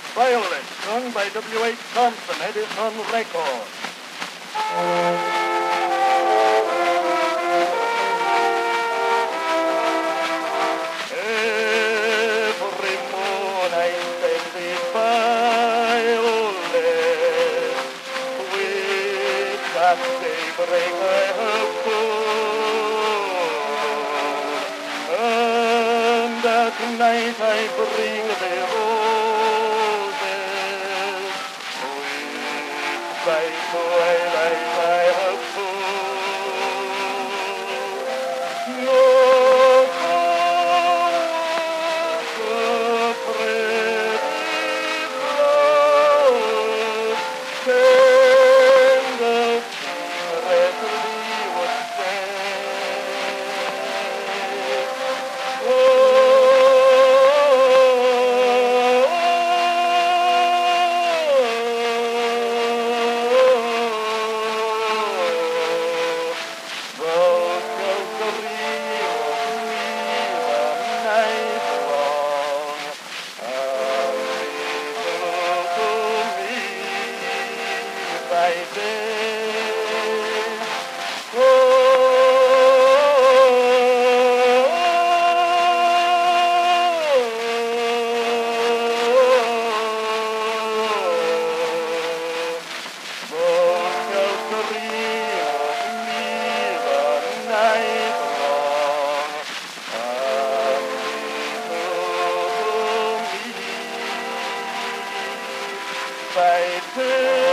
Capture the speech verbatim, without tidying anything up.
Violet, sung by W H. Thompson, Edison Record. Every morn I sing the violet, with that daybreak I have born, and at night I bring the roses, with thy twilight I have born. No Bye.